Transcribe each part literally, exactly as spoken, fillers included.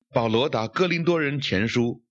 保罗答哥林多人前书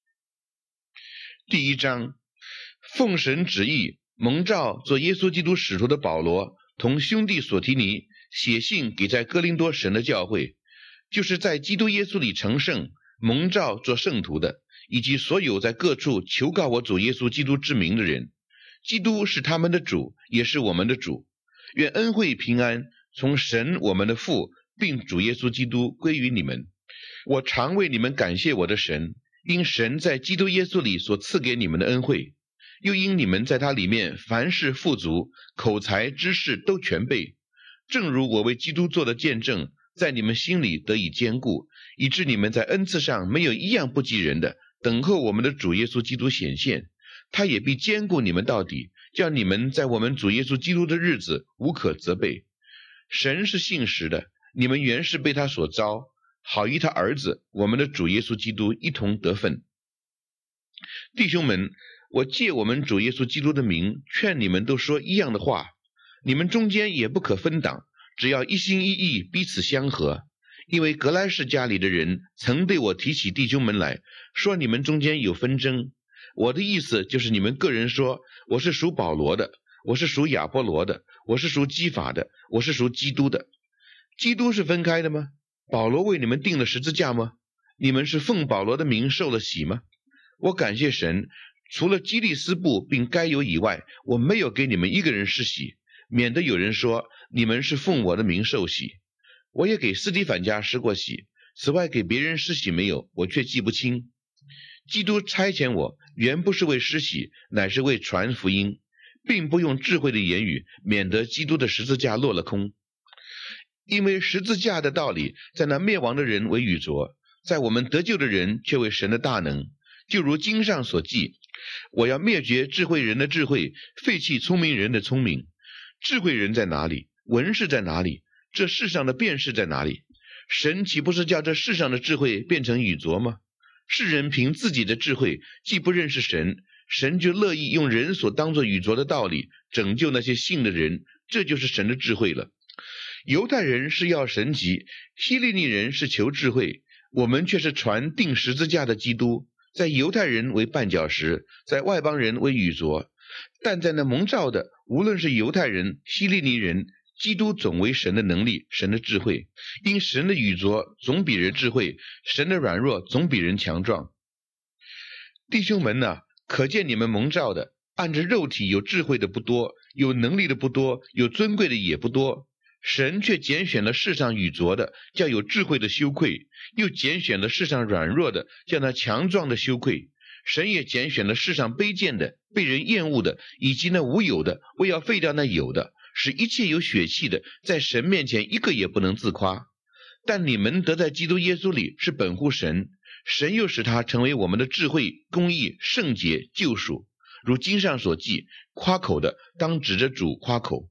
第一章，奉神旨意蒙召做耶稣基督使徒的保罗，同兄弟所提尼写信给在哥林多神的教会，就是在基督耶稣里成圣蒙召做圣徒的，以及所有在各处求告我主耶稣基督之名的人。基督是他们的主，也是我们的主。愿恩惠平安从神我们的父并主耶稣基督归于你们。我常为你们感谢我的神，因神在基督耶稣里所赐给你们的恩惠，又因你们在他里面凡事富足，口才知识都全备，正如我为基督做的见证，在你们心里得以坚固，以致你们在恩赐上没有一样不及人的，等候我们的主耶稣基督显现。他也必坚固你们到底，叫你们在我们主耶稣基督的日子无可责备。神是信实的，你们原是被他所召，好与他儿子我们的主耶稣基督一同得分。弟兄们，我借我们主耶稣基督的名劝你们都说一样的话，你们中间也不可分党，只要一心一意彼此相合。因为格莱士家里的人曾对我提起弟兄们来，说你们中间有纷争。我的意思就是你们个人说，我是属保罗的，我是属亚波罗的，我是属基法的，我是属基督的。基督是分开的吗？保罗为你们定了十字架吗？你们是奉保罗的名受了洗吗？我感谢神，除了基利斯布并该有以外，我没有给你们一个人施洗，免得有人说你们是奉我的名受洗。我也给斯提反家施过洗，此外给别人施洗没有，我却记不清。基督差遣我，原不是为施洗，乃是为传福音，并不用智慧的言语，免得基督的十字架落了空。因为十字架的道理，在那灭亡的人为愚拙，在我们得救的人却为神的大能。就如经上所记，我要灭绝智慧人的智慧，废弃聪明人的聪明。智慧人在哪里？文士在哪里？这世上的辩士在哪里？神岂不是叫这世上的智慧变成愚拙吗？世人凭自己的智慧既不认识神，神就乐意用人所当作愚拙的道理拯救那些信的人，这就是神的智慧了。犹太人是要神迹，希利尼人是求智慧，我们却是传钉十字架的基督，在犹太人为绊脚石，在外邦人为愚拙，但在那蒙召的，无论是犹太人、希利尼人，基督总为神的能力，神的智慧。因神的愚拙总比人智慧，神的软弱总比人强壮。弟兄们啊，可见你们蒙召的，按着肉体有智慧的不多，有能力的不多，有尊贵的也不多。神却拣选了世上愚拙的，叫有智慧的羞愧；又拣选了世上软弱的，叫那强壮的羞愧。神也拣选了世上卑贱的、被人厌恶的，以及那无有的，为要废掉那有的，使一切有血气的，在神面前一个也不能自夸。但你们得在基督耶稣里是本乎神，神又使他成为我们的智慧、公义、圣洁、救赎。如经上所记，夸口的当指着主夸口。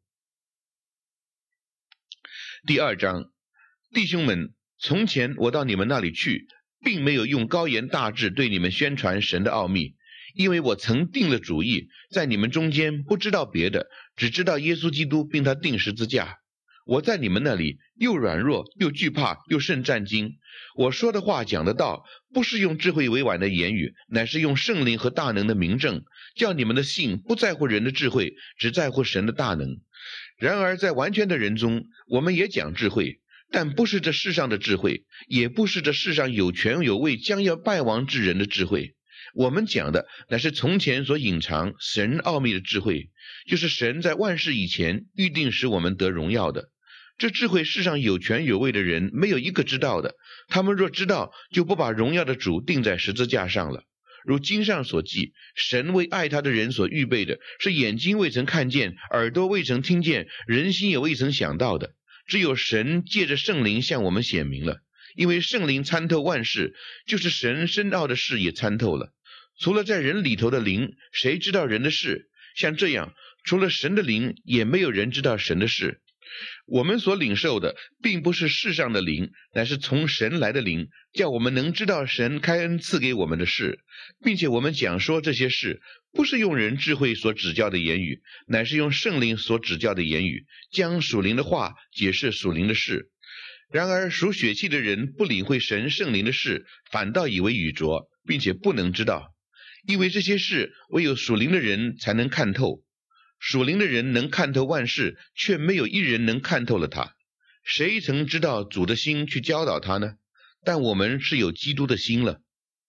第二章，弟兄们，从前我到你们那里去，并没有用高言大志对你们宣传神的奥秘，因为我曾定了主意，在你们中间不知道别的，只知道耶稣基督并他钉十字架。我在你们那里又软弱又惧怕又甚战惊。我说的话讲的道，不是用智慧委婉的言语，乃是用圣灵和大能的明证，叫你们的信不在乎人的智慧，只在乎神的大能。然而在完全的人中，我们也讲智慧，但不是这世上的智慧，也不是这世上有权有位将要败亡之人的智慧。我们讲的乃是从前所隐藏神奥秘的智慧，就是神在万事以前预定使我们得荣耀的。这智慧世上有权有位的人没有一个知道的，他们若知道，就不把荣耀的主钉在十字架上了。如经上所记，神为爱他的人所预备的，是眼睛未曾看见，耳朵未曾听见，人心也未曾想到的。只有神借着圣灵向我们显明了，因为圣灵参透万事，就是神深奥的事也参透了。除了在人里头的灵，谁知道人的事？像这样，除了神的灵，也没有人知道神的事。我们所领受的并不是世上的灵，乃是从神来的灵，叫我们能知道神开恩赐给我们的事，并且我们讲说这些事，不是用人智慧所指教的言语，乃是用圣灵所指教的言语，将属灵的话解释属灵的事。 然而属血气的人不领会神圣灵的事，反倒以为愚拙，并且不能知道，因为这些事唯有属灵的人才能看透。属灵的人能看透万事，却没有一人能看透了他。谁曾知道主的心去教导他呢？但我们是有基督的心了。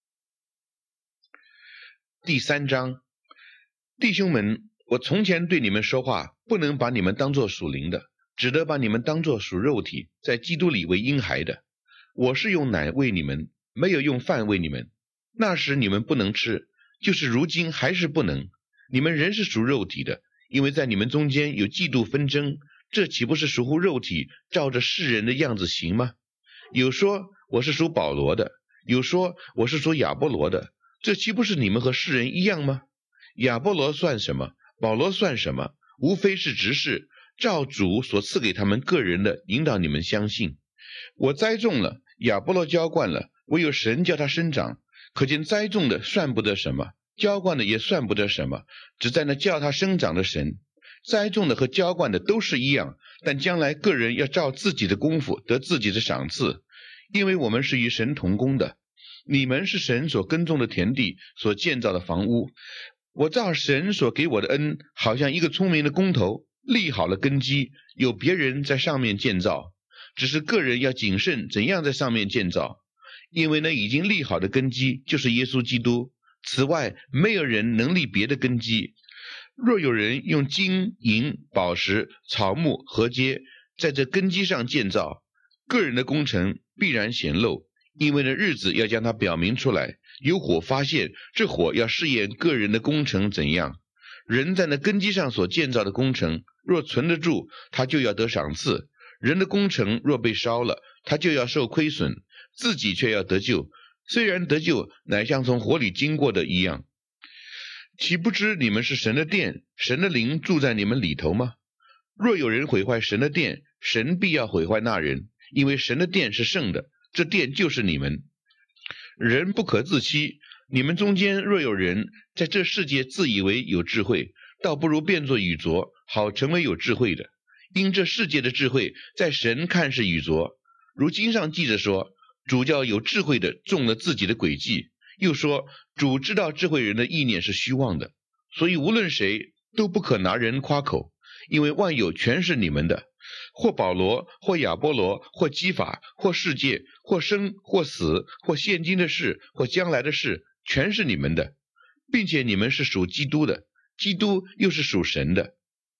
第三章，弟兄们，我从前对你们说话，不能把你们当作属灵的，只得把你们当作属肉体，在基督里为婴孩的。我是用奶喂你们，没有用饭喂你们。那时你们不能吃，就是如今还是不能。你们仍是属肉体的，因为在你们中间有嫉妒纷争，这岂不是属乎肉体，照着世人的样子行吗？有说我是属保罗的，有说我是属亚波罗的，这岂不是你们和世人一样吗？亚波罗算什么？保罗算什么？无非是执事，照主所赐给他们个人的引导你们相信。我栽种了，亚波罗浇灌了，唯有神叫他生长。可见栽种的算不得什么，浇灌的也算不得什么，只在那叫他生长的神。栽种的和浇灌的都是一样，但将来个人要照自己的功夫得自己的赏赐，因为我们是与神同工的。你们是神所耕种的田地，所建造的房屋。我照神所给我的恩，好像一个聪明的工头，立好了根基，有别人在上面建造，只是个人要谨慎怎样在上面建造，因为那已经立好的根基就是耶稣基督，此外没有人能立别的根基。若有人用金银宝石草木禾秸在这根基上建造，个人的工程必然显露，因为那日子要将它表明出来，有火发现，这火要试验个人的工程怎样。人在那根基上所建造的工程若存得住，他就要得赏赐；人的工程若被烧了，他就要受亏损，自己却要得救，虽然得救乃像从火里经过的一样。岂不知你们是神的殿，神的灵住在你们里头吗？若有人毁坏神的殿，神必要毁坏那人，因为神的殿是圣的，这殿就是你们。人不可自欺，你们中间若有人在这世界自以为有智慧，倒不如变作愚拙，好成为有智慧的。因这世界的智慧在神看是愚拙。如经上记着说，主叫有智慧的中了自己的诡计，又说主知道智慧人的意念是虚妄的。所以无论谁都不可拿人夸口，因为万有全是你们的，或保罗，或亚波罗，或基法，或世界，或生，或死，或现今的事，或将来的事，全是你们的，并且你们是属基督的，基督又是属神的。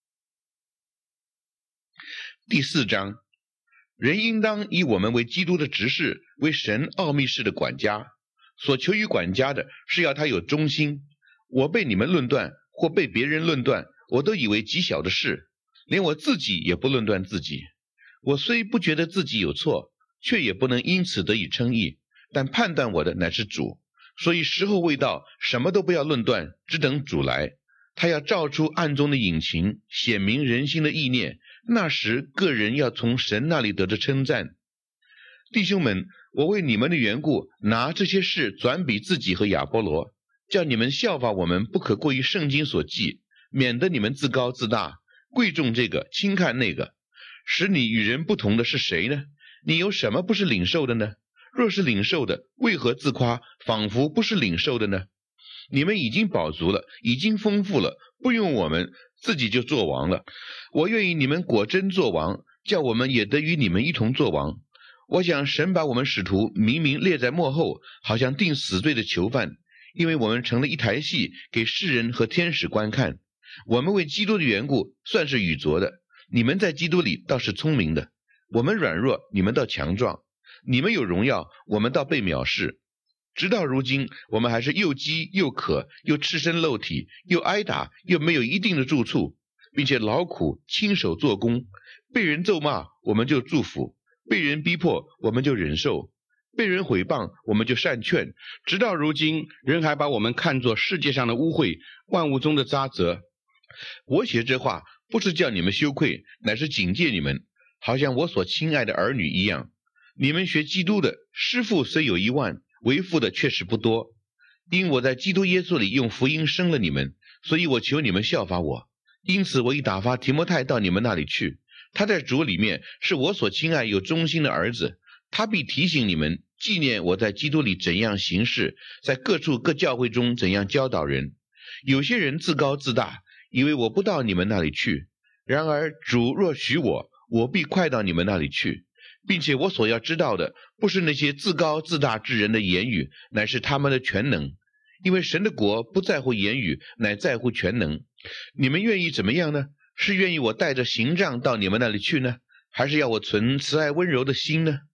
第四章，人应当以我们为基督的执事，为神奥秘事的管家。所求于管家的是要他有忠心。我被你们论断，或被别人论断，我都以为极小的事，连我自己也不论断自己。我虽不觉得自己有错，却也不能因此得以称义，但判断我的乃是主。所以时候未到，什么都不要论断，只等主来。他要照出暗中的隐情，显明人心的意念，那时个人要从神那里得着称赞。弟兄们，我为你们的缘故，拿这些事转比自己和亚波罗，叫你们效法我们，不可过于圣经所记，免得你们自高自大，贵重这个，轻看那个。使你与人不同的是谁呢？你有什么不是领受的呢？若是领受的，为何自夸，仿佛不是领受的呢？你们已经饱足了，已经丰富了，不用我们，自己就做王了。我愿意你们果真做王，叫我们也得与你们一同做王。我想神把我们使徒明明列在末后，好像定死罪的囚犯，因为我们成了一台戏，给世人和天使观看。我们为基督的缘故算是愚拙的，你们在基督里倒是聪明的。我们软弱，你们倒强壮；你们有荣耀，我们倒被藐视。直到如今，我们还是又饥又渴，又赤身露体，又挨打，又没有一定的住处，并且劳苦亲手做工。被人咒骂，我们就祝福；被人逼迫，我们就忍受；被人毁谤，我们就善劝。直到如今，人还把我们看作世界上的污秽，万物中的渣滓。我写这话，不是叫你们羞愧，乃是警戒你们，好像我所亲爱的儿女一样。你们学基督的，师傅虽有一万，为父的确实不多。因我在基督耶稣里用福音生了你们，所以我求你们效法我。因此我已打发提摩太到你们那里去， 他在主里面是我所亲爱又忠心的儿子，他必提醒你们，纪念我在基督里怎样行事，在各处各教会中怎样教导人。有些人自高自大，以为我不到你们那里去，然而主若许我，我必快到你们那里去，并且我所要知道的，不是那些自高自大之人的言语，乃是他们的全能。因为神的国不在乎言语，乃在乎全能。你们愿意怎么样呢？是愿意我带着刑杖到你们那里去呢，还是要我存慈爱温柔的心呢？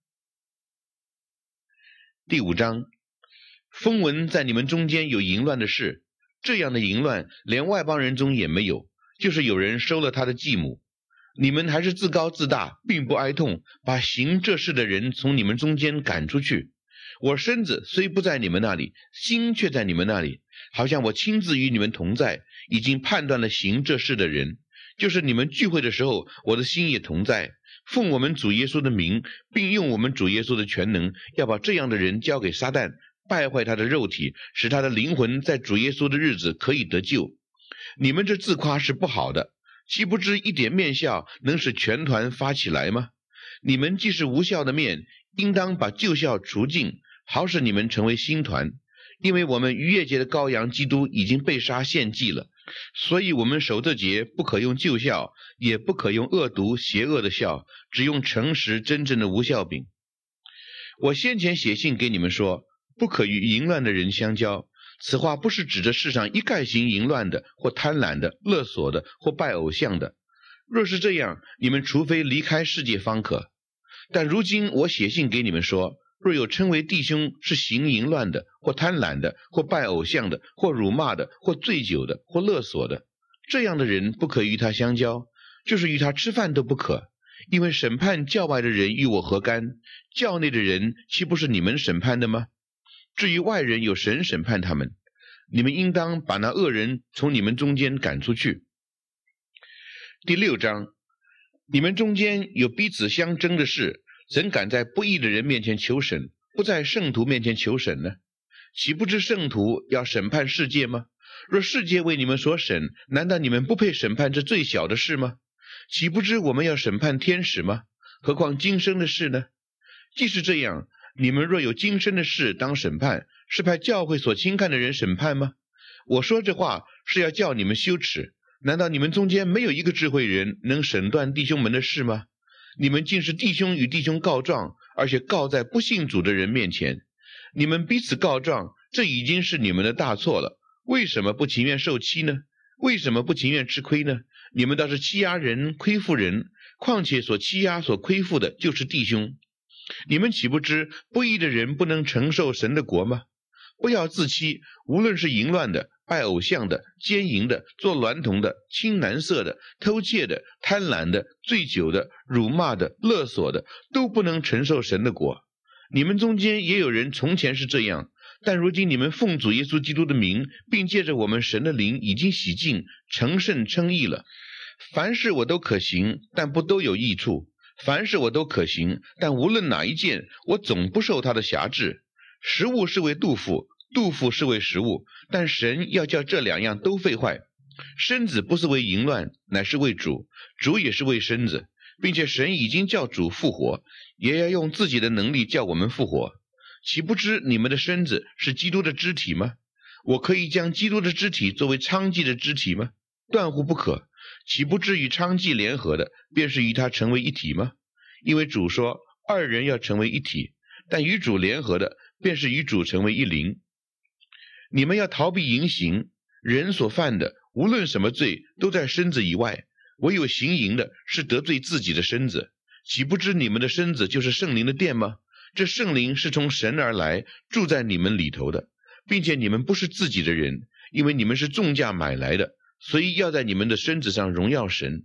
第五章，风闻在你们中间有淫乱的事，这样的淫乱连外邦人中也没有，就是有人收了他的继母。你们还是自高自大，并不哀痛，把行这事的人从你们中间赶出去。我身子虽不在你们那里，心却在你们那里，好像我亲自与你们同在，已经判断了行这事的人。就是你们聚会的时候，我的心也同在，奉我们主耶稣的名，并用我们主耶稣的全能，要把这样的人交给撒旦，败坏他的肉体，使他的灵魂在主耶稣的日子可以得救。你们这自夸是不好的，岂不知一点面笑能使全团发起来吗？你们既是无效的面，应当把旧笑除尽，好使你们成为新团。因为我们逾越节的羔羊基督已经被杀献祭了，所以我们守这节不可用旧笑，也不可用恶毒邪恶的笑，只用诚实真正的无酵饼。我先前写信给你们说，不可与淫乱的人相交。此话不是指着世上一概行淫乱的，或贪婪的、勒索的，或拜偶像的。若是这样，你们除非离开世界方可。但如今我写信给你们说，若有称为弟兄是行淫乱的，或贪婪的，或拜偶像的，或辱骂的，或醉酒的，或勒索的，这样的人不可与他相交，就是与他吃饭都不可。因为审判教外的人与我何干？教内的人岂不是你们审判的吗？至于外人，有神审判他们。你们应当把那恶人从你们中间赶出去。第六章，你们中间有彼此相争的事，怎敢在不义的人面前求审，不在圣徒面前求审呢？岂不知圣徒要审判世界吗？若世界为你们所审，难道你们不配审判这最小的事吗？岂不知我们要审判天使吗？何况今生的事呢？既是这样，你们若有今生的事当审判，是派教会所轻看的人审判吗？我说这话是要叫你们羞耻。难道你们中间没有一个智慧人能审断弟兄们的事吗？你们竟是弟兄与弟兄告状，而且告在不信主的人面前。你们彼此告状，这已经是你们的大错了。为什么不情愿受欺呢？为什么不情愿吃亏呢？你们倒是欺压人，亏负人，况且所欺压所亏负的就是弟兄。你们岂不知不义的人不能承受神的国吗？不要自欺，无论是淫乱的、拜偶像的、奸淫的、做娈童的、亲男色的、偷窃的、贪婪的、醉酒的、辱骂的、勒索的，都不能承受神的国。你们中间也有人从前是这样，但如今你们奉主耶稣基督的名，并借着我们神的灵已经洗净，成圣称义了。凡事我都可行，但不都有益处；凡事我都可行，但无论哪一件，我总不受他的辖制。食物是为肚腹，肚腹是为食物，但神要叫这两样都废坏。身子不是为淫乱，乃是为主，主也是为身子，并且神已经叫主复活，也要用自己的能力叫我们复活。岂不知你们的身子是基督的肢体吗？我可以将基督的肢体作为娼妓的肢体吗？断乎不可。岂不知与娼妓联合的，便是与他成为一体吗？因为主说，二人要成为一体，但与主联合的，便是与主成为一灵。你们要逃避淫行，人所犯的，无论什么罪，都在身子以外，唯有行淫的，是得罪自己的身子。岂不知你们的身子就是圣灵的殿吗？这圣灵是从神而来，住在你们里头的，并且你们不是自己的人，因为你们是重价买来的，所以要在你们的身子上荣耀神。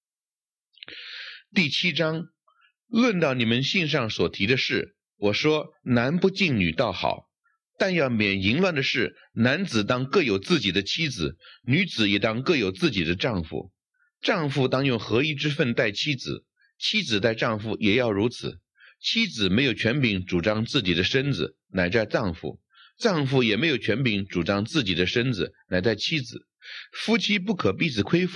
第七章，论到你们信上所提的事，我说男不敬女倒好，但要免淫乱的事，男子当各有自己的妻子，女子也当各有自己的丈夫。丈夫当用合一之分待妻子，妻子待丈夫也要如此。妻子没有权柄主张自己的身子，乃在丈夫；丈夫也没有权柄主张自己的身子，乃在妻子。夫妻不可彼此亏负，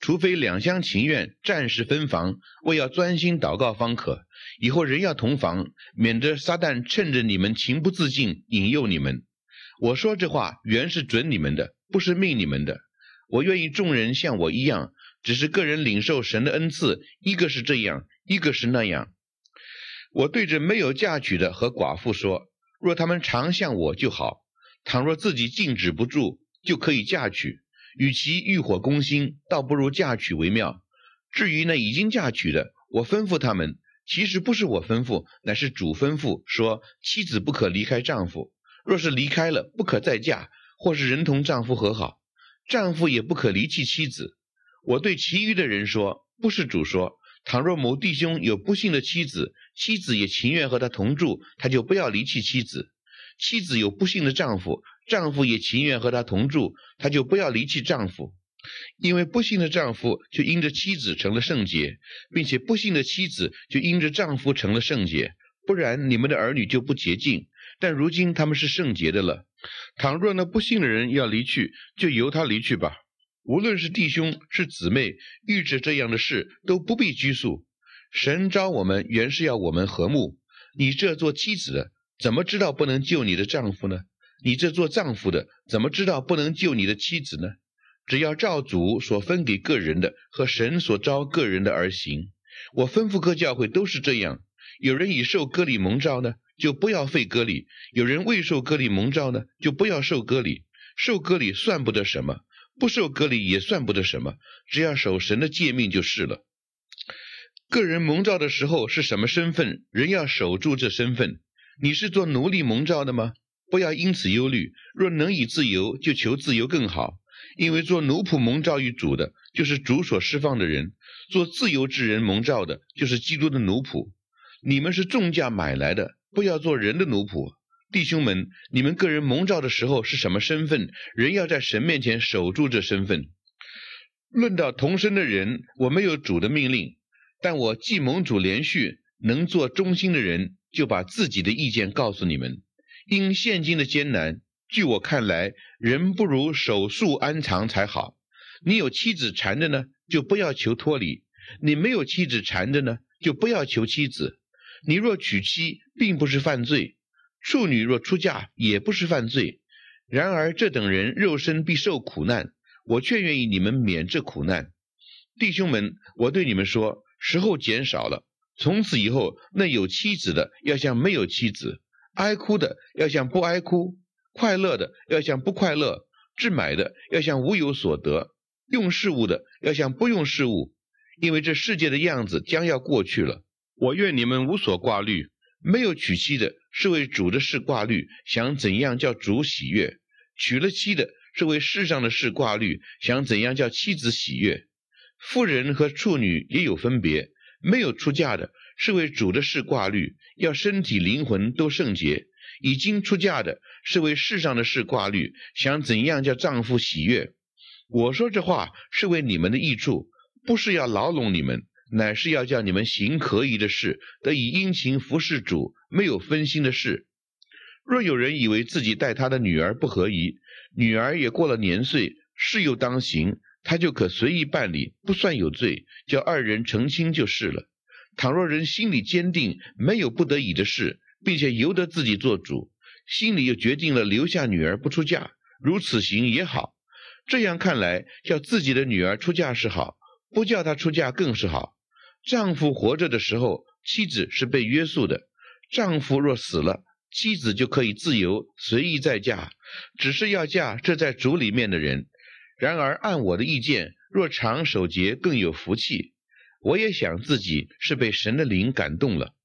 除非两厢情愿，暂时分房，为要专心祷告方可。以后人要同房，免得撒旦趁着你们情不自禁，引诱你们。我说这话原是准你们的，不是命你们的。我愿意众人像我一样，只是个人领受神的恩赐，一个是这样，一个是那样。我对着没有嫁娶的和寡妇说，若他们常像我就好，倘若自己禁止不住，就可以嫁娶。与其欲火攻心，倒不如嫁娶为妙。至于那已经嫁娶的，我吩咐他们，其实不是我吩咐，乃是主吩咐，说妻子不可离开丈夫，若是离开了，不可再嫁，或是人同丈夫和好，丈夫也不可离弃妻子。我对其余的人说，不是主说，倘若某弟兄有不幸的妻子，妻子也情愿和他同住，他就不要离弃妻子。妻子有不幸的丈夫，丈夫也情愿和他同住，他就不要离弃丈夫。因为不幸的丈夫就因着妻子成了圣洁，并且不幸的妻子就因着丈夫成了圣洁，不然你们的儿女就不洁净，但如今他们是圣洁的了。倘若那不幸的人要离去，就由他离去吧。无论是弟兄是姊妹，遇着这样的事都不必拘束。神召我们原是要我们和睦，你这做妻子的怎么知道不能救你的丈夫呢？你这做丈夫的怎么知道不能救你的妻子呢？只要照主所分给个人的和神所召个人的而行。我吩咐各教会都是这样，有人已受割礼蒙召呢，就不要废割礼；有人未受割礼蒙召呢，就不要受割礼。受割礼算不得什么，不受割礼也算不得什么，只要守神的诫命就是了。个人蒙召的时候是什么身份，人要守住这身份。你是做奴隶蒙召的吗？不要因此忧虑，若能以自由，就求自由更好。因为做奴仆蒙召于主的，就是主所释放的人；做自由之人蒙召的，就是基督的奴仆。你们是重价买来的，不要做人的奴仆。弟兄们，你们个人蒙召的时候是什么身份，人要在神面前守住这身份。论到同身的人，我没有主的命令，但我既蒙主连续，能做忠心的人，就把自己的意见告诉你们。因现今的艰难，据我看来，人不如守束安藏才好。你有妻子缠着呢，就不要求脱离；你没有妻子缠着呢，就不要求妻子。你若娶妻，并不是犯罪；处女若出嫁，也不是犯罪。然而这等人肉身必受苦难，我却愿意你们免这苦难。弟兄们，我对你们说，时候减少了，从此以后，那有妻子的要像没有妻子，哀哭的要像不哀哭，快乐的要像不快乐，置买的要像无有所得，用事物的要像不用事物。因为这世界的样子将要过去了。我愿你们无所挂虑。没有娶妻的是为主的事挂虑，想怎样叫主喜悦；娶了妻的是为世上的事挂虑，想怎样叫妻子喜悦。妇人和处女也有分别，没有出嫁的是为主的事挂虑，要身体灵魂都圣洁；已经出嫁的是为世上的事挂虑，想怎样叫丈夫喜悦。我说这话是为你们的益处，不是要牢笼你们，乃是要叫你们行可以的事，得以殷勤服侍主，没有分心的事。若有人以为自己待他的女儿不合宜，女儿也过了年岁，事又当行，他就可随意办理，不算有罪，叫二人成亲就是了。倘若人心里坚定，没有不得已的事，并且由得自己做主，心里又决定了留下女儿不出嫁，如此行也好。这样看来，叫自己的女儿出嫁是好，不叫她出嫁更是好。丈夫活着的时候，妻子是被约束的；丈夫若死了，妻子就可以自由随意再嫁，只是要嫁这在主里面的人。然而按我的意见，若常守节更有福气。我也想自己是被神的灵感动了。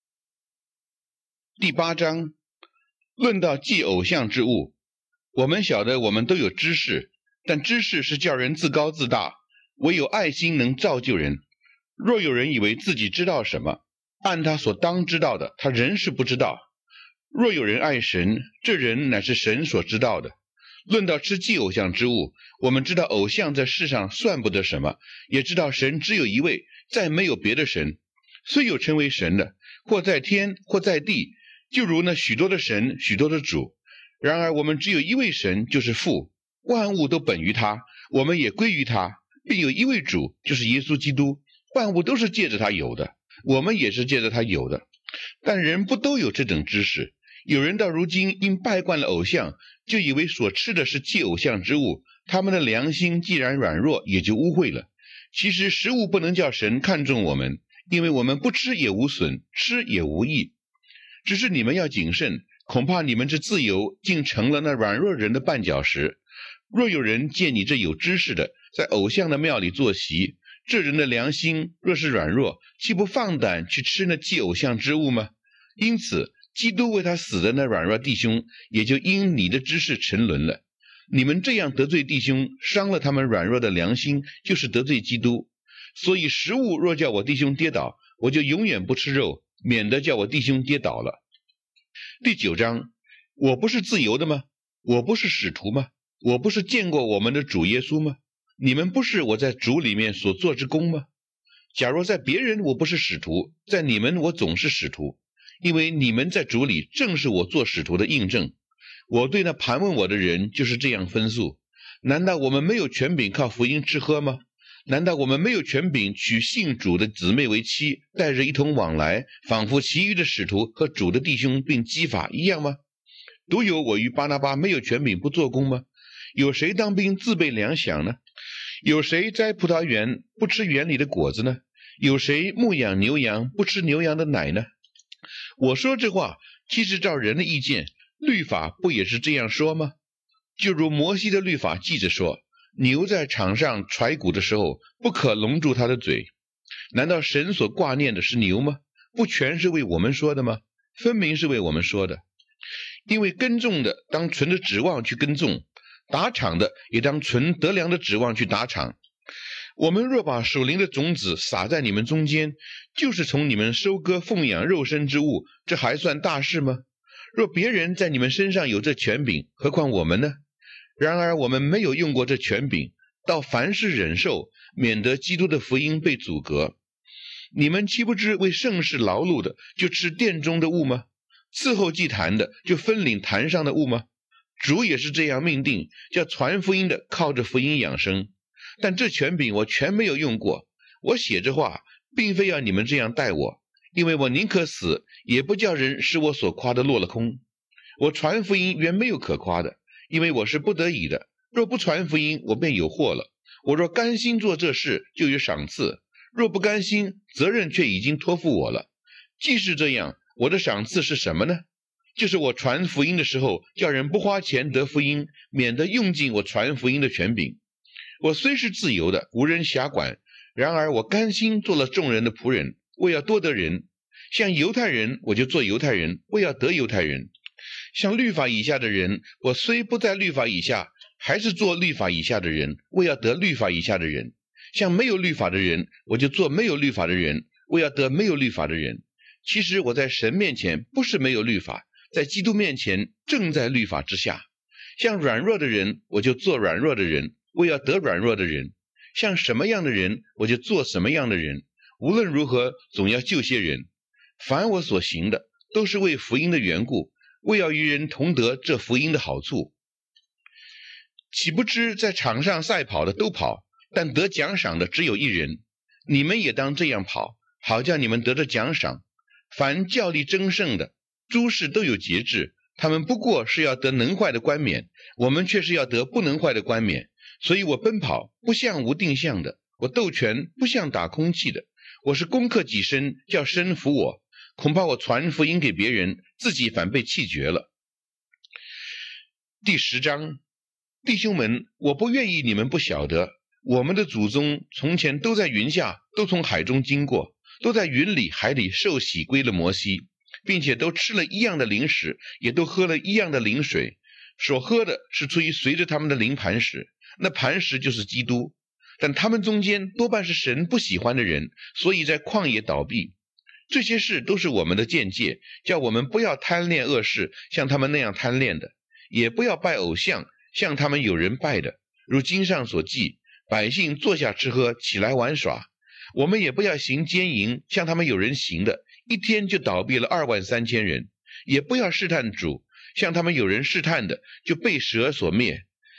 第八章，论到祭偶像之物。我们晓得我们都有知识，但知识是叫人自高自大，唯有爱心能造就人。若有人以为自己知道什么，按他所当知道的，他仍是不知道。若有人爱神，这人乃是神所知道的。论到吃祭偶像之物，我们知道偶像在世上算不得什么，也知道神只有一位，再没有别的神。虽有称为神的，或在天，或在地，就如那许多的神，许多的主。然而我们只有一位神，就是父，万物都本于他，我们也归于他。 并有一位主，就是耶稣基督，万物都是借着他有的，我们也是借着他有的。但人不都有这种知识？有人到如今因拜惯了偶像，就以为所吃的是祭偶像之物，他们的良心既然软弱，也就污秽了。其实食物不能叫神看重我们，因为我们不吃也无损，吃也无益。只是你们要谨慎，恐怕你们之自由竟成了那软弱人的绊脚石。若有人见你这有知识的，在偶像的庙里坐席，这人的良心若是软弱，岂不放胆去吃那祭偶像之物吗？因此基督为他死的那软弱弟兄，也就因你的知识沉沦了。你们这样得罪弟兄，伤了他们软弱的良心，就是得罪基督。所以食物若叫我弟兄跌倒，我就永远不吃肉，免得叫我弟兄跌倒了。第九章，我不是自由的吗？我不是使徒吗？我不是见过我们的主耶稣吗？你们不是我在主里面所做之功吗？假若在别人我不是使徒，在你们我总是使徒，因为你们在主里正是我做使徒的印证。我对那盘问我的人就是这样分诉。难道我们没有权柄靠福音吃喝吗？难道我们没有权柄娶信主的姊妹为妻，带着一同往来，仿佛其余的使徒和主的弟兄并基法一样吗？独有我与巴拿巴没有权柄不做工吗？有谁当兵自备粮饷呢？有谁摘葡萄园不吃园里的果子呢？有谁牧养牛羊不吃牛羊的奶呢？我说这话，其实照人的意见，律法不也是这样说吗？就如摩西的律法记着说，牛在场上踹骨的时候，不可笼住它的嘴。难道神所挂念的是牛吗？不全是为我们说的吗？分明是为我们说的。因为耕种的当存着指望去耕种，打场的也当存得粮的指望去打场。我们若把属灵的种子撒在你们中间，就是从你们收割奉养肉身之物，这还算大事吗？若别人在你们身上有这权柄，何况我们呢？然而我们没有用过这权柄，到凡事忍受，免得基督的福音被阻隔。你们岂不知为圣事劳碌的，就吃殿中的物吗？伺候祭坛的，就分领坛上的物吗？主也是这样命定，叫传福音的靠着福音养生。但这权柄我全没有用过。我写这话，并非要你们这样待我，因为我宁可死，也不叫人使我所夸的落了空。我传福音原没有可夸的，因为我是不得已的。若不传福音，我便有祸了。我若甘心做这事，就有赏赐；若不甘心，责任却已经托付我了。既是这样，我的赏赐是什么呢？就是我传福音的时候，叫人不花钱得福音，免得用尽我传福音的权柄。我虽是自由的，无人辖管，然而我甘心做了众人的仆人，为要多得人。像犹太人，我就做犹太人，为要得犹太人。像律法以下的人，我虽不在律法以下，还是做律法以下的人，为要得律法以下的人。像没有律法的人，我就做没有律法的人，为要得没有律法的人。其实我在神面前不是没有律法，在基督面前正在律法之下。像软弱的人，我就做软弱的人，为要得软弱的人。像什么样的人，我就做什么样的人。无论如何，总要救些人。凡我所行的，都是为福音的缘故，为要与人同得这福音的好处。岂不知在场上赛跑的都跑，但得奖赏的只有一人。你们也当这样跑，好叫你们得着奖赏。凡较力争胜的，诸事都有节制，他们不过是要得能坏的冠冕，我们却是要得不能坏的冠冕。所以我奔跑不像无定向的，我斗拳不像打空气的，我是攻克己身，叫身服我。恐怕我传福音给别人，自己反被弃绝了。第十章，弟兄们，我不愿意你们不晓得，我们的祖宗从前都在云下，都从海中经过，都在云里海里受洗归了摩西，并且都吃了一样的灵食，也都喝了一样的灵水。所喝的是出于随着他们的灵磐石，那磐石就是基督。但他们中间多半是神不喜欢的人，所以在旷野倒闭。这些事都是我们的见解，叫我们不要贪恋恶事，像他们那样贪恋的，也不要拜偶像，像他们有人拜的。如经上所记，百姓坐下吃喝，起来玩耍。我们也不要行奸淫，像他们有人行的，一天就倒闭了二万三千人。也不要试探主，像他们有人试探的，就被蛇所灭。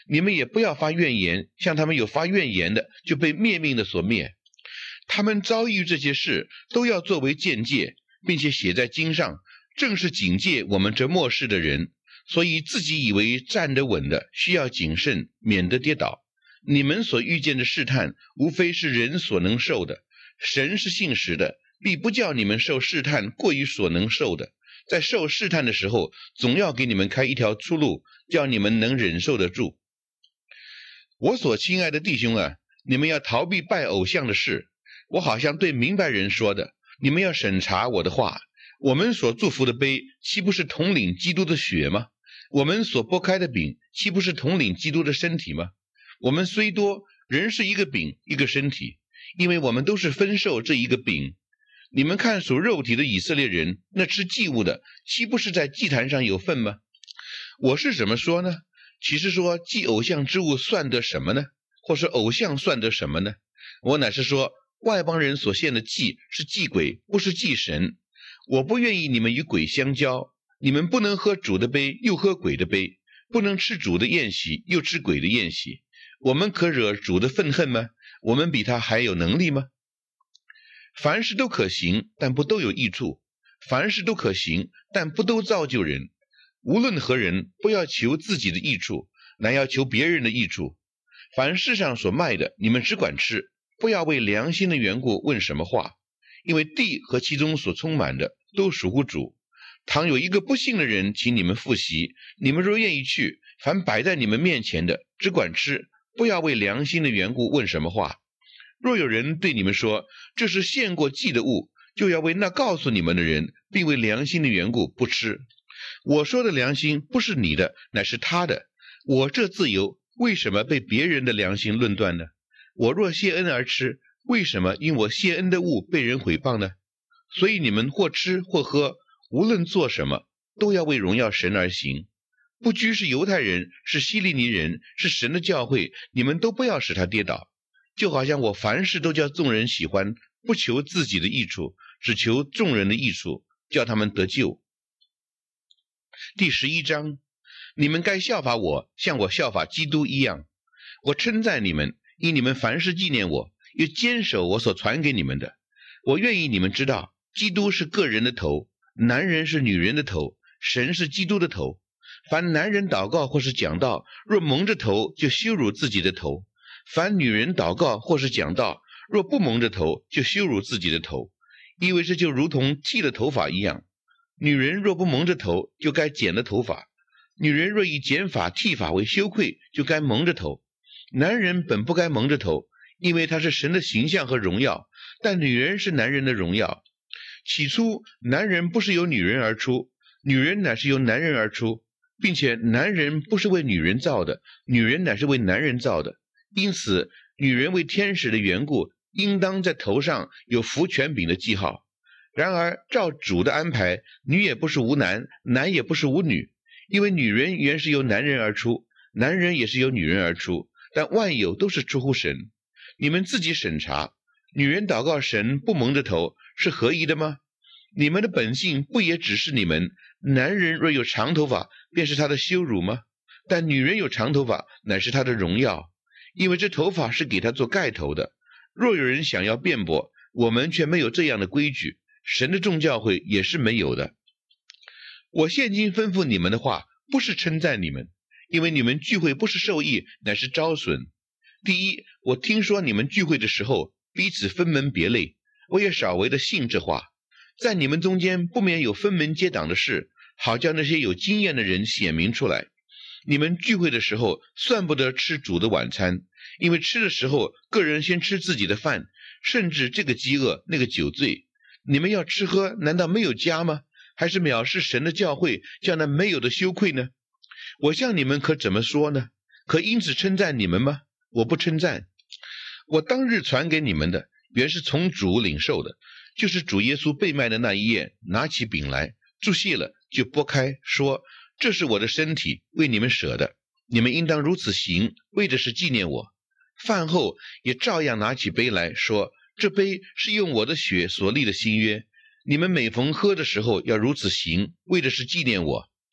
你们也不要发怨言，像他们有发怨言的，就被灭命的所灭。他们遭遇这些事，都要作为鉴戒，并且写在经上，正是警戒我们这末世的人。所以自己以为站得稳的，需要谨慎，免得跌倒。你们所遇见的试探，无非是人所能受的。神是信实的，必不叫你们受试探过于所能受的。在受试探的时候，总要给你们开一条出路，叫你们能忍受得住。我所亲爱的弟兄啊，你们要逃避拜偶像的事。我好像对明白人说的，你们要审查我的话。我们所祝福的杯，岂不是统领基督的血吗？我们所拨开的饼，岂不是统领基督的身体吗？我们虽多，人是一个饼，一个身体，因为我们都是分受这一个饼。你们看属肉体的以色列人，那吃祭物的，岂不是在祭坛上有份吗？我是怎么说呢？岂是说祭偶像之物算得什么呢？或是偶像算得什么呢？我乃是说，外邦人所献的祭是祭鬼，不是祭神。我不愿意你们与鬼相交。你们不能喝主的杯，又喝鬼的杯；不能吃主的宴席，又吃鬼的宴席。我们可惹主的愤恨吗？我们比他还有能力吗？凡事都可行，但不都有益处；凡事都可行，但不都造就人。无论何人，不要求自己的益处，乃要求别人的益处。凡世上所卖的，你们只管吃，不要为良心的缘故问什么话，因为地和其中所充满的，都属乎主。倘有一个不信的人请你们赴席，你们若愿意去，凡摆在你们面前的，只管吃，不要为良心的缘故问什么话。若有人对你们说，这是献过祭的物，就要为那告诉你们的人，并为良心的缘故不吃。我说的良心不是你的，乃是他的。我这自由，为什么被别人的良心论断呢？我若谢恩而吃，为什么因我谢恩的物被人毁谤呢？所以你们或吃或喝，无论做什么，都要为荣耀神而行。不拘是犹太人，是希利尼人，是神的教会，你们都不要使他跌倒。就好像我凡事都叫众人喜欢，不求自己的益处，只求众人的益处，叫他们得救。第十一章，你们该效法我，像我效法基督一样。我称赞你们，因你们凡事纪念我，又坚守我所传给你们的。我愿意你们知道，基督是个人的头，男人是女人的头，神是基督的头。凡男人祷告或是讲道，若蒙着头，就羞辱自己的头；凡女人祷告或是讲道，若不蒙着头，就羞辱自己的头，因为这就如同剃了头发一样。女人若不蒙着头，就该剪了头发；女人若以剪发剃发为羞愧，就该蒙着头。男人本不该蒙着头，因为他是神的形象和荣耀，但女人是男人的荣耀。起初男人不是由女人而出，女人乃是由男人而出，并且男人不是为女人造的，女人乃是为男人造的。因此女人为天使的缘故，应当在头上有服权柄的记号。然而照主的安排，女也不是无男，男也不是无女，因为女人原是由男人而出，男人也是由女人而出，但万有都是出乎神。你们自己审查，女人祷告神不蒙着头，是合宜的吗？你们的本性不也只是你们，男人若有长头发，便是他的羞辱吗？但女人有长头发，乃是他的荣耀，因为这头发是给他做盖头的。若有人想要辩驳，我们却没有这样的规矩，神的众教会也是没有的。我现今吩咐你们的话，不是称赞你们，因为你们聚会不是受益，乃是招损。第一，我听说你们聚会的时候，彼此分门别类，我也少为的信这话。在你们中间不免有分门结党的事，好叫那些有经验的人显明出来。你们聚会的时候，算不得吃主的晚餐，因为吃的时候，个人先吃自己的饭，甚至这个饥饿，那个酒醉。你们要吃喝，难道没有家吗？还是藐视神的教会，叫那没有的羞愧呢？我向你们可怎么说呢？可因此称赞你们吗？我不称赞。我当日传给你们的，原是从主领受的，就是主耶稣被卖的那一夜，拿起饼来，祝谢了，就拨开，说：这是我的身体，为你们舍的，你们应当如此行，为的是纪念我。饭后也照样拿起杯来，说：这杯是用我的血所立的新约，你们每逢喝的时候要如此行，为的是纪念我。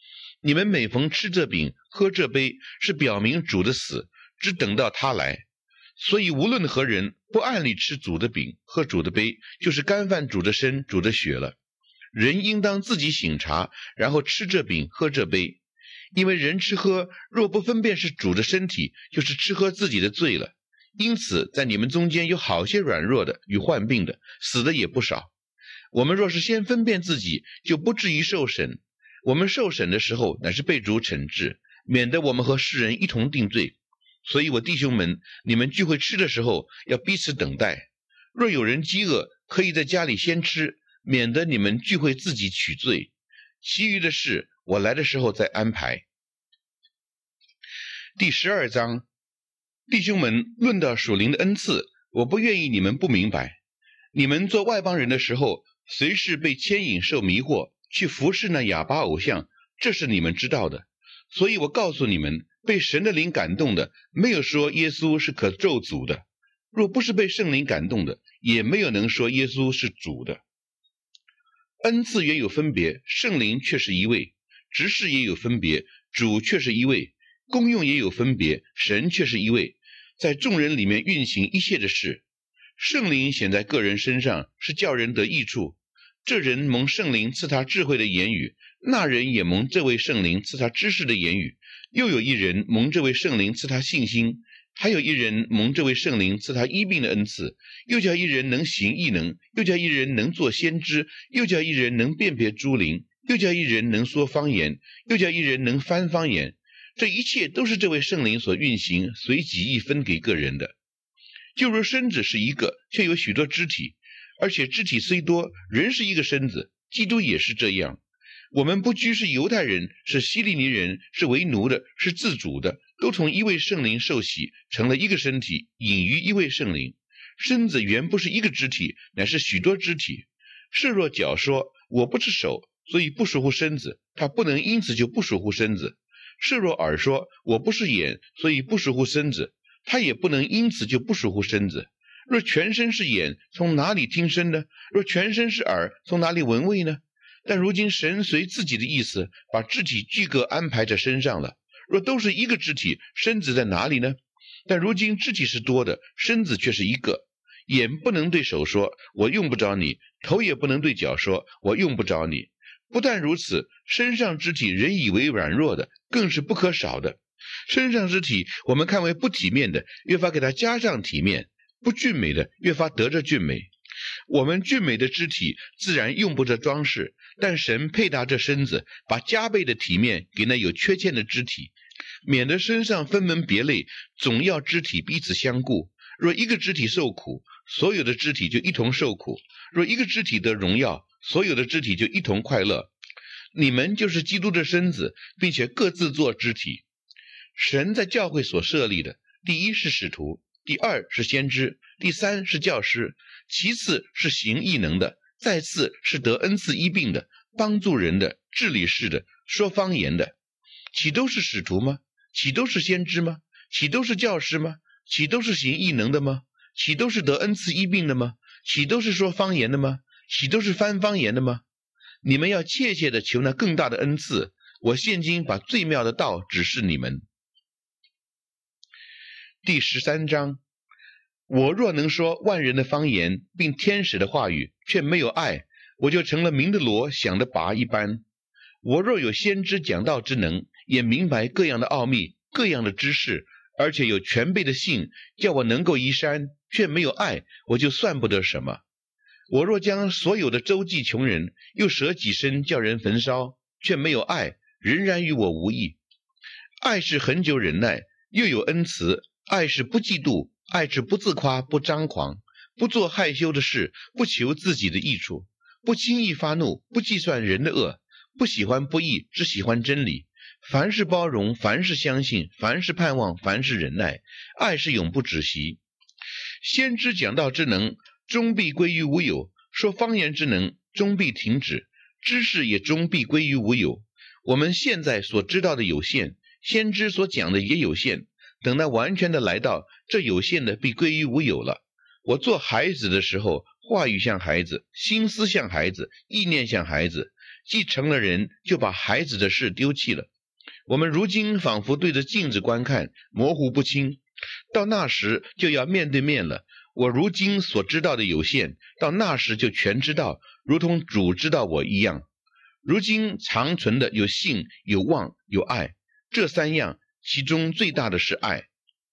你们每逢吃这饼喝这杯，是表明主的死，只等到他来。所以无论何人不按例吃主的饼喝主的杯，就是干犯主的身主的血了。人应当自己省察，然后吃这饼喝这杯。因为人吃喝若不分辨是主的身体，就是吃喝自己的罪了。因此在你们中间有好些软弱的与患病的，死的也不少。我们若是先分辨自己，就不至于受审。我们受审的时候，乃是被主惩治，免得我们和世人一同定罪。所以我弟兄们，你们聚会吃的时候，要彼此等待。若有人饥饿，可以在家里先吃，免得你们聚会自己取罪。其余的事，我来的时候再安排。第十二章，弟兄们，论到属灵的恩赐，我不愿意你们不明白。你们做外邦人的时候，随时被牵引受迷惑，去服侍那哑巴偶像，这是你们知道的。所以我告诉你们，被神的灵感动的，没有说耶稣是可咒诅的；若不是被圣灵感动的，也没有能说耶稣是主的。恩赐原有分别，圣灵却是一位；执事也有分别，主却是一位；功用也有分别，神却是一位，在众人里面运行一切的事。圣灵显在个人身上，是叫人得益处。这人蒙圣灵赐他智慧的言语，那人也蒙这位圣灵赐他知识的言语。又有一人蒙这位圣灵赐他信心，还有一人蒙这位圣灵赐他医病的恩赐，又叫一人能行异能，又叫一人能做先知，又叫一人能辨别诸灵，又叫一人能说方言，又叫一人能翻方言。这一切都是这位圣灵所运行，随己意分给个人的。就如身子是一个，却有许多肢体，而且肢体虽多，人是一个身子，基督也是这样。我们不拘是犹太人，是希利尼人，是为奴的，是自主的，都从一位圣灵受洗，成了一个身体，隐于一位圣灵。身子原不是一个肢体，乃是许多肢体。是若脚说我不是手，所以不属乎身子，他不能因此就不属乎身子。是若耳说我不是眼，所以不属乎身子，他也不能因此就不属乎身子。若全身是眼，从哪里听声呢？若全身是耳，从哪里闻味呢？但如今神随自己的意思，把肢体俱各安排在身上了。若都是一个肢体，身子在哪里呢？但如今肢体是多的，身子却是一个。眼不能对手说我用不着你，头也不能对脚说我用不着你。不但如此，身上肢体人以为软弱的，更是不可少的。身上肢体我们看为不体面的，越发给它加上体面；不俊美的，越发得着俊美。我们俊美的肢体自然用不着装饰，但神配搭这身子，把加倍的体面给那有缺陷的肢体，免得身上分门别类，总要肢体彼此相顾。若一个肢体受苦，所有的肢体就一同受苦；若一个肢体得荣耀，所有的肢体就一同快乐。你们就是基督的身子，并且各自做肢体。神在教会所设立的，第一是使徒，第二是先知，第三是教师，其次是行异能的，再次是得恩赐医病的，帮助人的，治理事的，说方言的。岂都是使徒吗？岂都是先知吗？岂都是教师吗？岂都是行异能的吗？岂都是得恩赐医病的吗？岂都是说方言的吗？岂都是翻方言的吗？你们要切切的求那更大的恩赐，我现今把最妙的道指示你们。第十三章，我若能说万人的方言，并天使的话语，却没有爱，我就成了鸣的锣，响的钹一般。我若有先知讲道之能，也明白各样的奥秘，各样的知识，而且有全备的信，叫我能够移山，却没有爱，我就算不得什么。我若将所有的周济穷人，又舍己身叫人焚烧，却没有爱，仍然与我无益。爱是恒久忍耐，又有恩慈；爱是不嫉妒，爱是不自夸，不张狂，不做害羞的事，不求自己的益处，不轻易发怒，不计算人的恶，不喜欢不义，只喜欢真理。凡是包容，凡是相信，凡是盼望，凡是忍耐。爱是永不止息。先知讲道之能，终必归于无有；说方言之能，终必停止；知识也终必归于无有。我们现在所知道的有限，先知所讲的也有限，等那完全的来到，这有限的必归于无有了。我做孩子的时候，话语像孩子，心思像孩子，意念像孩子。 既成了人，就把孩子的事丢弃了。我们如今仿佛对着镜子观看，模糊不清，到那时就要面对面了。我如今所知道的有限，到那时就全知道，如同主知道我一样。如今长存的有信、有望、有爱，这三样，其中最大的是爱。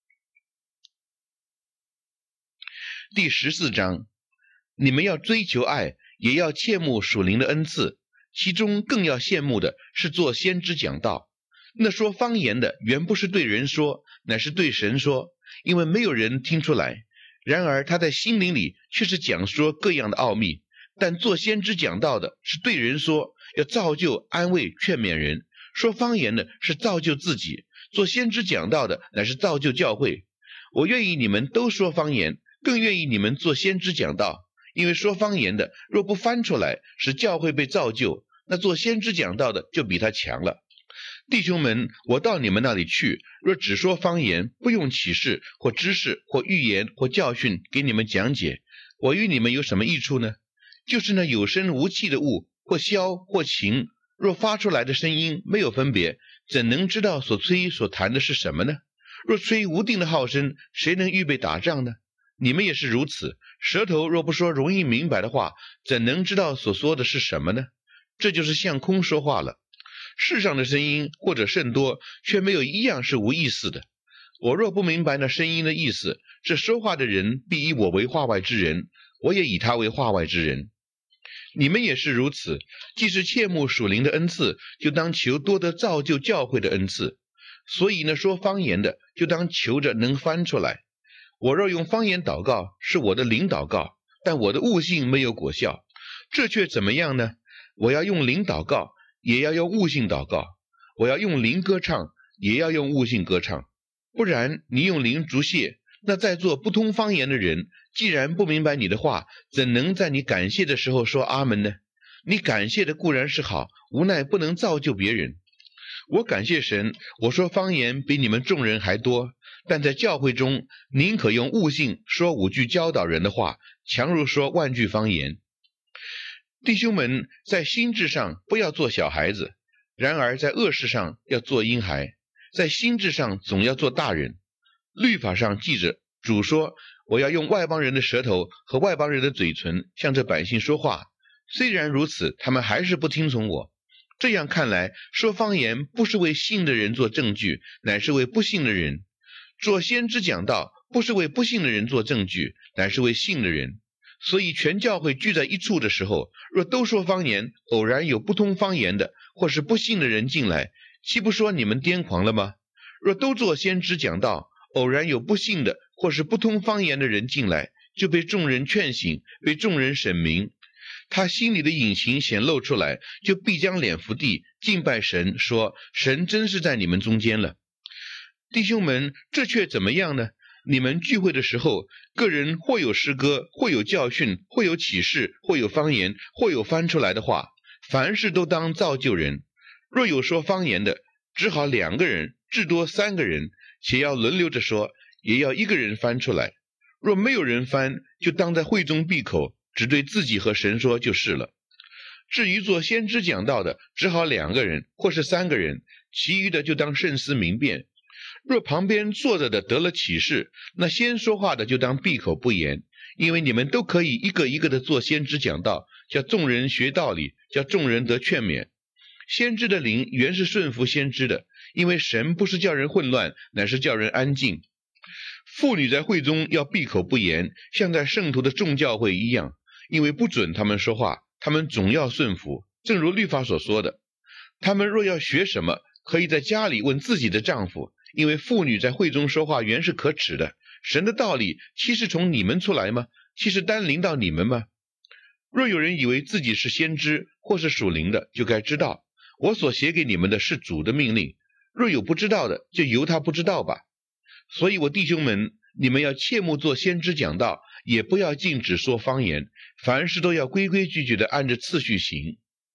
第十四章，你们要追求爱，也要切慕属灵的恩赐，其中更要羡慕的是做先知讲道。那说方言的原不是对人说，乃是对神说，因为没有人听出来。然而他在心灵里却是讲说各样的奥秘。但做先知讲道的是对人说，要造就、安慰、劝勉人；说方言的是造就自己；做先知讲道的乃是造就教会。我愿意你们都说方言，更愿意你们做先知讲道，因为说方言的若不翻出来，使教会被造就，那做先知讲道的就比他强了。弟兄们，我到你们那里去，若只说方言，不用启示或知识或预言或教训给你们讲解，我与你们有什么益处呢？就是那有声无气的物，或箫或琴，若发出来的声音没有分别，怎能知道所吹所弹的是什么呢？若吹无定的号声，谁能预备打仗呢？你们也是如此，舌头若不说容易明白的话，怎能知道所说的是什么呢？这就是向空说话了。世上的声音或者甚多，却没有一样是无意思的。我若不明白那声音的意思，这说话的人必以我为话外之人，我也以他为话外之人。你们也是如此，既是切慕属灵的恩赐，就当求多得造就教会的恩赐。所以呢，说方言的就当求着能翻出来。我若用方言祷告，是我的灵祷告，但我的悟性没有果效，这却怎么样呢？我要用灵祷告，也要用悟性祷告；我要用灵歌唱，也要用悟性歌唱。不然你用灵逐谢，那在座不通方言的人，既然不明白你的话，怎能在你感谢的时候说阿门呢？你感谢的固然是好，无奈不能造就别人。我感谢神，我说方言比你们众人还多，但在教会中，宁可用悟性说五句教导人的话，强如说万句方言。弟兄们，在心智上不要做小孩子，然而在恶事上要做婴孩，在心智上总要做大人。律法上记着，主说，我要用外邦人的舌头和外邦人的嘴唇向这百姓说话。虽然如此，他们还是不听从我。这样看来，说方言不是为信的人做证据，乃是为不信的人；做先知讲道不是为不信的人做证据，乃是为信的人。所以全教会聚在一处的时候，若都说方言，偶然有不通方言的或是不信的人进来，岂不说你们癫狂了吗？若都做先知讲道，偶然有不信的或是不通方言的人进来，就被众人劝醒，被众人审明。他心里的隐情显露出来，就必将脸伏地，敬拜神，说神真是在你们中间了。弟兄们，这却怎么样呢？你们聚会的时候，个人或有诗歌，或有教训，或有启示，或有方言，或有翻出来的话，凡事都当造就人。若有说方言的，只好两个人，至多三个人，且要轮流着说，也要一个人翻出来。若没有人翻，就当在会中闭口，只对自己和神说就是了。至于做先知讲道的，只好两个人或是三个人，其余的就当慎思明辨。若旁边坐着的得了启示，那先说话的就当闭口不言，因为你们都可以一个一个的做先知讲道，叫众人学道理，叫众人得劝勉。先知的灵原是顺服先知的，因为神不是叫人混乱，乃是叫人安静。妇女在会中要闭口不言，像在圣徒的众教会一样，因为不准他们说话，他们总要顺服，正如律法所说的。他们若要学什么，可以在家里问自己的丈夫，因为妇女在会中说话原是可耻的。神的道理岂是从你们出来吗？岂是单临到你们吗？若有人以为自己是先知或是属灵的，就该知道我所写给你们的是主的命令。若有不知道的，就由他不知道吧。所以我弟兄们，你们要切莫做先知讲道，也不要禁止说方言，凡事都要规规矩矩的按着次序行。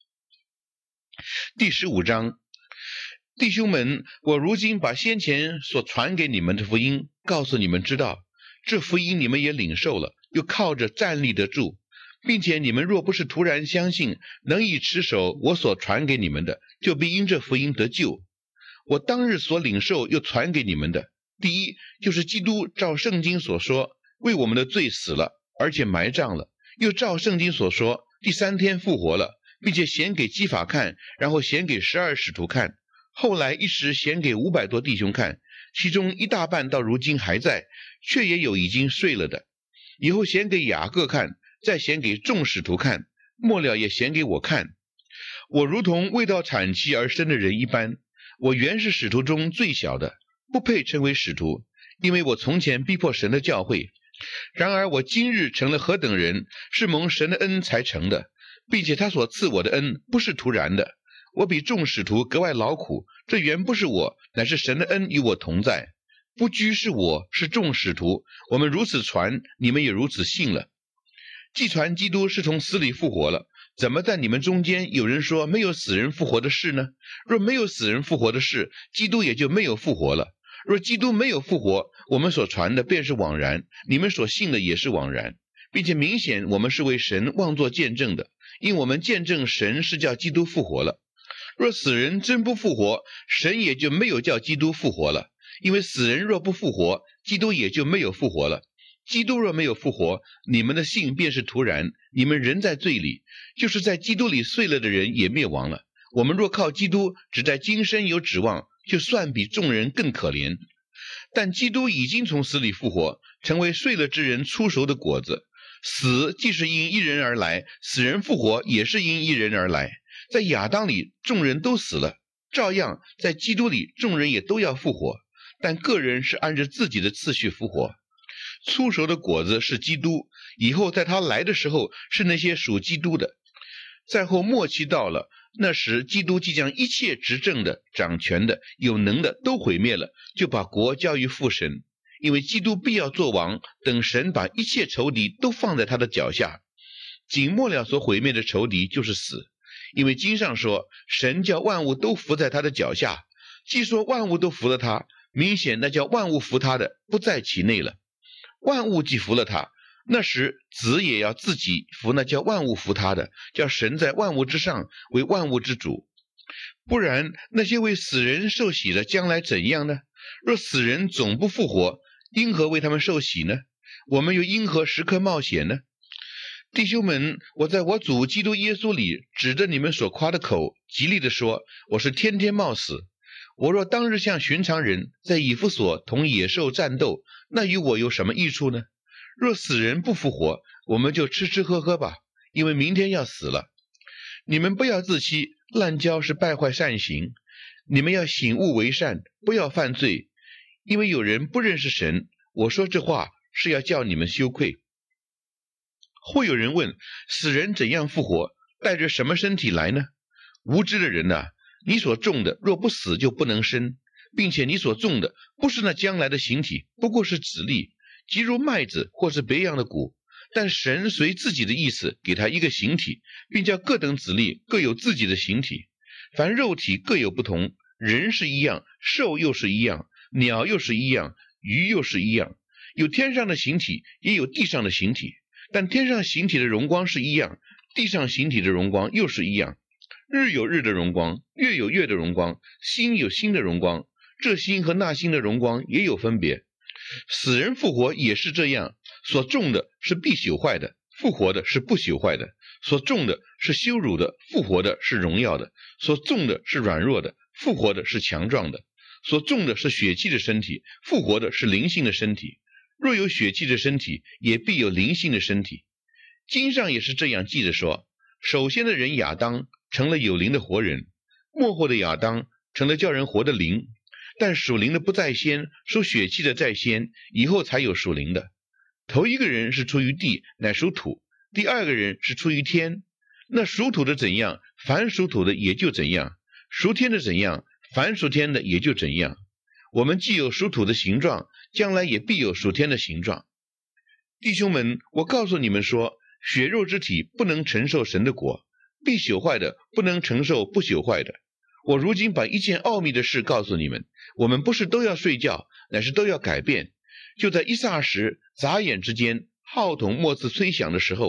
第十五章，弟兄们，我如今把先前所传给你们的福音告诉你们知道，这福音你们也领受了，又靠着站立得住， 并且你们若不是突然相信，能以持守我所传给你们的，就必因这福音得救。我当日所领受又传给你们的，第一，就是基督照圣经所说，为我们的罪死了，而且埋葬了，又照圣经所说，第三天复活了，并且显给基法看，然后显给十二使徒看，后来一时显给五百多弟兄看，其中一大半到如今还在，却也有已经睡了的。以后显给雅各看，再显给众使徒看，末了也显给我看。我如同未到产期而生的人一般，我原是使徒中最小的，不配称为使徒，因为我从前逼迫神的教会。然而我今日成了何等人，是蒙神的恩才成的，并且他所赐我的恩不是突然的。我比众使徒格外劳苦，这原不是我，乃是神的恩与我同在。不拘是我，是众使徒，我们如此传，你们也如此信了。既传基督是从死里复活了，怎么在你们中间有人说没有死人复活的事呢？若没有死人复活的事，基督也就没有复活了。若基督没有复活，我们所传的便是枉然，你们所信的也是枉然，并且明显我们是为神妄作见证的，因我们见证神是叫基督复活了。若死人真不复活，神也就没有叫基督复活了，因为死人若不复活，基督也就没有复活了。基督若没有复活，你们的信便是徒然，你们仍在罪里，就是在基督里睡了的人也灭亡了。我们若靠基督只在今生有指望，就算比众人更可怜。但基督已经从死里复活，成为睡了之人出熟的果子。死既是因一人而来，死人复活也是因一人而来。在亚当里众人都死了，照样在基督里众人也都要复活，但个人是按着自己的次序复活。出熟的果子是基督，以后在他来的时候是那些属基督的。再后末期到了，那时基督即将一切执政的、掌权的、有能的都毁灭了，就把国交于父神。因为基督必要做王，等神把一切仇敌都放在他的脚下。仅末了所毁灭的仇敌就是死，因为经上说，神叫万物都服在他的脚下。既说万物都服了他，明显那叫万物服他的不在其内了。万物既服了他，那时子也要自己服那叫万物服他的，叫神在万物之上为万物之主。不然那些为死人受洗的将来怎样呢？若死人总不复活，因何为他们受洗呢？我们又因何时刻冒险呢？弟兄们，我在我主基督耶稣里指着你们所夸的口，极力地说，我是天天冒死。我若当日像寻常人在以弗所同野兽战斗，那与我有什么益处呢？若死人不复活，我们就吃吃喝喝吧，因为明天要死了。你们不要自欺，滥交是败坏善行。你们要醒悟为善，不要犯罪，因为有人不认识神。我说这话是要叫你们羞愧。会有人问，死人怎样复活，带着什么身体来呢？无知的人啊，你所种的若不死就不能生，并且你所种的不是那将来的形体，不过是籽粒，即如麦子或是别样的谷。但神随自己的意思给他一个形体，并叫各等籽粒各有自己的形体。凡肉体各有不同，人是一样，兽又是一样，鸟又是一样，鱼又是一样。有天上的形体，也有地上的形体，但天上形体的荣光是一样，地上形体的荣光又是一样。日有日的荣光，月有月的荣光，星有星的荣光，这星和那星的荣光也有分别。死人复活也是这样，所种的是必朽坏的，复活的是不朽坏的；所种的是羞辱的，复活的是荣耀的；所种的是软弱的，复活的是强壮的；所种的是血气的身体，复活的是灵性的身体。若有血气的身体，也必有灵性的身体。经上也是这样记着说，首先的人亚当成了有灵的活人，末后的亚当成了叫人活的灵。但属灵的不在先，属血气的在先，以后才有属灵的。头一个人是出于地，乃属土；第二个人是出于天。那属土的怎样，凡属土的也就怎样；属天的怎样，凡属天的也就怎样。我们既有属土的形状，将来也必有属天的形状。弟兄们，我告诉你们说，血肉之体不能承受神的国，必朽坏的不能承受不朽坏的。我如今把一件奥秘的事告诉你们，我们不是都要睡觉，乃是都要改变。就在一霎时，眨眼之间，号筒末次吹响的时候，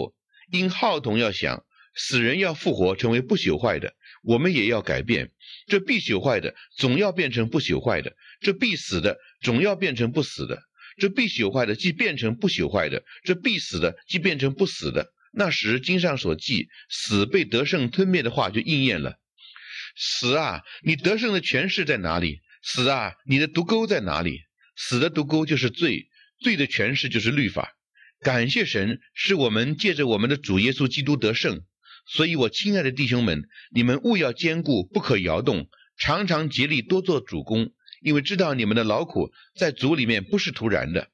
因号筒要响，死人要复活，成为不朽坏的，我们也要改变。这必朽坏的总要变成不朽坏的，这必死的总要变成不死的。这必朽坏的既变成不朽坏的，这必死的既变成不死的。那时经上所记死被得胜吞灭的话就应验了。死啊，你得胜的权势在哪里？死啊，你的毒钩在哪里？死的毒钩就是罪，罪的权势就是律法。感谢神，是我们借着我们的主耶稣基督得胜。所以我亲爱的弟兄们，你们务要坚固，不可摇动，常常竭力多做主工，因为知道你们的劳苦在主里面不是徒然的。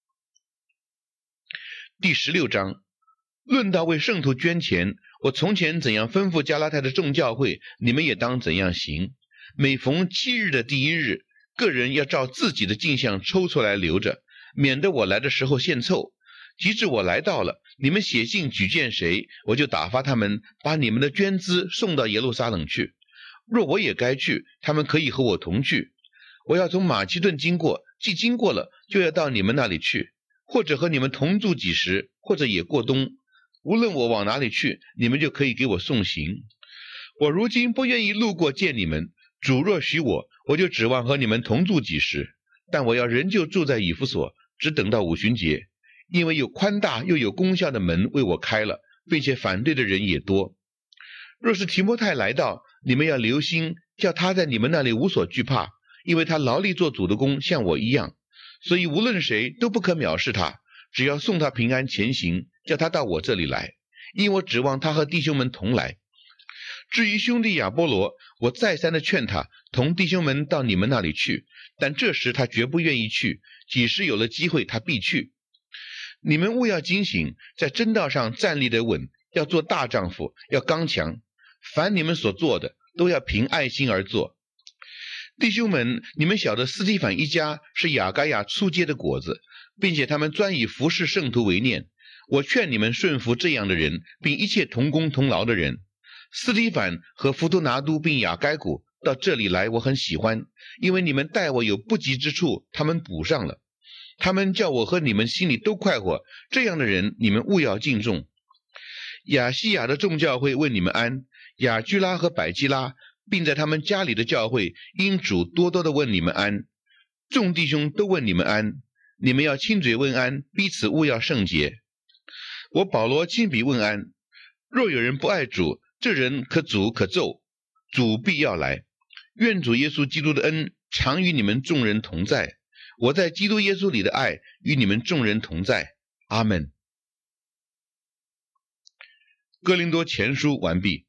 第十六章，论到为圣徒捐钱，我从前怎样吩咐加拉太的众教会，你们也当怎样行。每逢七日的第一日，个人要照自己的进项抽出来留着，免得我来的时候现凑。及至我来到了，你们写信举荐谁，我就打发他们把你们的捐资送到耶路撒冷去。若我也该去，他们可以和我同去。我要从马其顿经过，既经过了，就要到你们那里去，或者和你们同住几时，或者也过冬。无论我往哪里去，你们就可以给我送行。我如今不愿意路过见你们，主若许我，我就指望和你们同住几时。但我要仍旧住在以弗所，只等到五旬节。因为有宽大又有功效的门为我开了，并且反对的人也多。若是提摩太来到，你们要留心，叫他在你们那里无所惧怕，因为他劳力做主的工，像我一样。所以无论谁都不可藐视他，只要送他平安前行，叫他到我这里来，因我指望他和弟兄们同来。至于兄弟亚波罗，我再三的劝他同弟兄们到你们那里去，但这时他绝不愿意去，几时有了机会，他必去。你们务要警醒，在真道上站立得稳，要做大丈夫，要刚强。凡你们所做的，都要凭爱心而做。弟兄们，你们晓得斯提反一家是雅该亚初结的果子，并且他们专以服侍圣徒为念。我劝你们顺服这样的人，并一切同工同劳的人。斯提反和弗都拿都并雅该古到这里来，我很喜欢，因为你们待我有不及之处，他们补上了。他们叫我和你们心里都快活，这样的人你们务要敬重。亚细亚的众教会问你们安，雅居拉和百基拉，并在他们家里的教会，因主多多的问你们安。众弟兄都问你们安，你们要亲嘴问安，彼此务要圣洁。我保罗亲笔问安。若有人不爱主，这人可诅可咒，主必要来。愿主耶稣基督的恩常与你们众人同在。我在基督耶稣里的爱与你们众人同在。阿们。哥林多前书完毕。